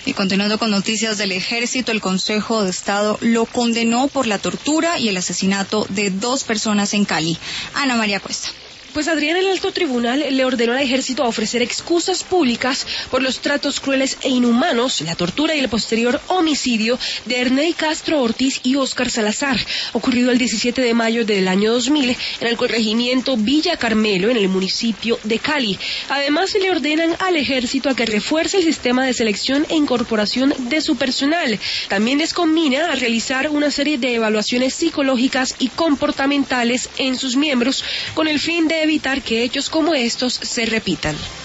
Y continuando con noticias del Ejército, el Consejo de Estado lo condenó por la tortura y el asesinato de 2 personas en Cali. Ana María Cuesta. Pues Adrián, el alto tribunal le ordenó al ejército a ofrecer excusas públicas por los tratos crueles e inhumanos, la tortura y el posterior homicidio de Ernei Castro Ortiz y Óscar Salazar, ocurrido el 17 de mayo del año 2000 en el corregimiento Villa Carmelo, en el municipio de Cali. Además, le ordenan al ejército a que refuerce el sistema de selección e incorporación de su personal. También les conmina a realizar una serie de evaluaciones psicológicas y comportamentales en sus miembros, con el fin de evitar que hechos como estos se repitan.